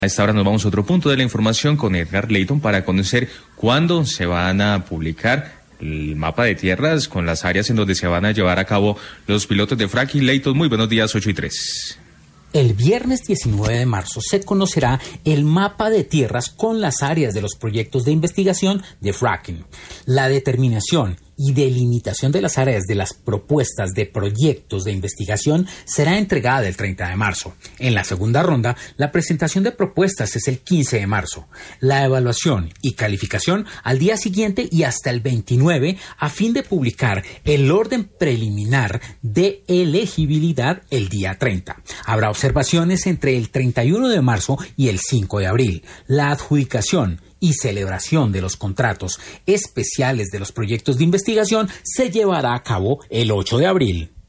A esta hora nos vamos a otro punto de la información con Edgar Leyton para conocer cuándo se van a publicar el mapa de tierras con las áreas en donde se van a llevar a cabo los pilotos de fracking. Leyton, muy buenos días, 8:03. El viernes 19 de marzo se conocerá el mapa de tierras con las áreas de los proyectos de investigación de fracking. La determinación y delimitación de las áreas de las propuestas de proyectos de investigación será entregada el 30 de marzo. En la segunda ronda, la presentación de propuestas es el 15 de marzo. La evaluación y calificación al día siguiente y hasta el 29 a fin de publicar el orden preliminar de elegibilidad el día 30. Habrá observaciones entre el 31 de marzo y el 5 de abril. La adjudicación y celebración de los contratos especiales de los proyectos de investigación se llevará a cabo el 8 de abril.